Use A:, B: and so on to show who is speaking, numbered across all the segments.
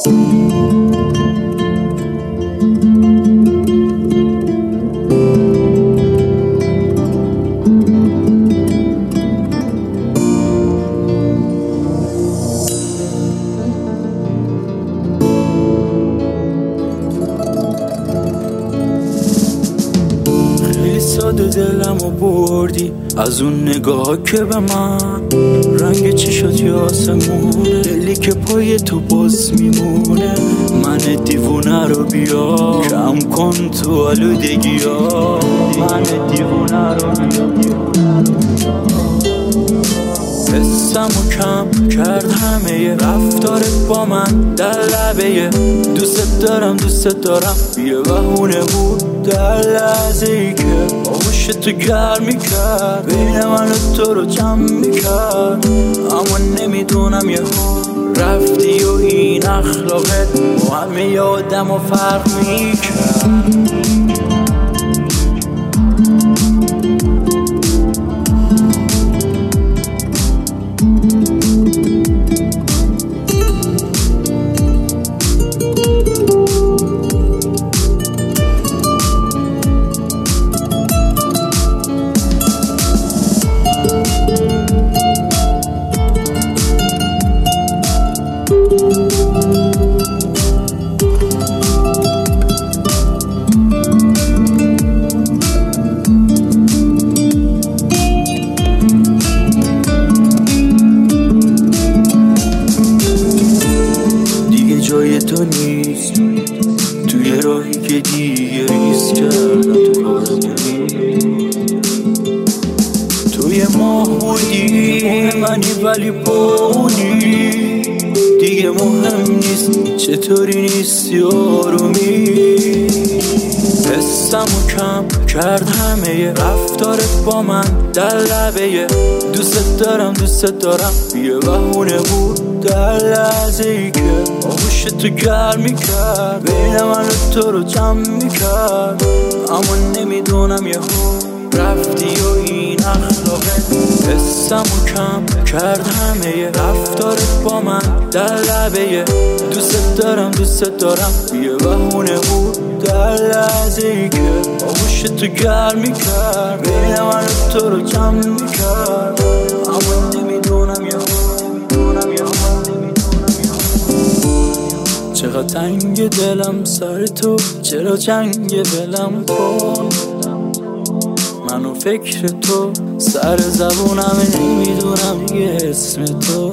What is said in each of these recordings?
A: ساده دلمو بردی از اون نگاه که به من رنگ چشات یا آسمونه، دلی که پای تو باز میمونه. من دیوونه رو بیا کم کن تو آلودگی ها، من دیوونه رو بیا. حسمو کم کرد همه رفتارت با من در لبه دوست دارم یه بهونه بود در لحظه ای که آغوش تو گرم میکرد، بین من و تو رو جمع میکرد. اما نمیدونم یه رفتی و این اخلاقت با همه آدم و فرق میکرد. جای تو نیست توی راهی که دیگه ریس کردم تو کارم. توی ماه بودی منی ولی پاونی دیگه مهم نیست چطوری نیستی آرومی. حسمو کم کرد همه رفتارت با من در لبه دوست دارم یه بهونه بود در لحظه ای که آغوش تو گرم میکرد، بین من و تو رو جمع میکرد. اما نمیدونم یه رفتی و این اخلاقت. حسمو کم کرد همه رفتارت با من در لبه دوست دارم یه بهونه بود در لحظه ای که آغوش تو گرم میکرد، بین من و تو رو جمع میکرد. اما نمیدونم یه چقدر تنگ دلم سر تو، چرا جنگ دلم کن من و فکر تو سر زبونم نمیدونم دیگه اسم تو،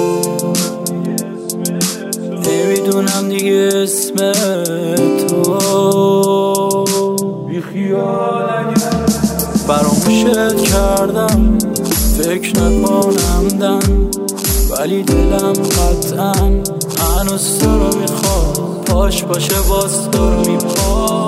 A: نمیدونم دیگه اسم تو. بی خیال فراموشت کردم فکر نکنم دن، ولی دلم قطعا هنوز تو رو میخواد، پاش باشه باز تو رو میپاد.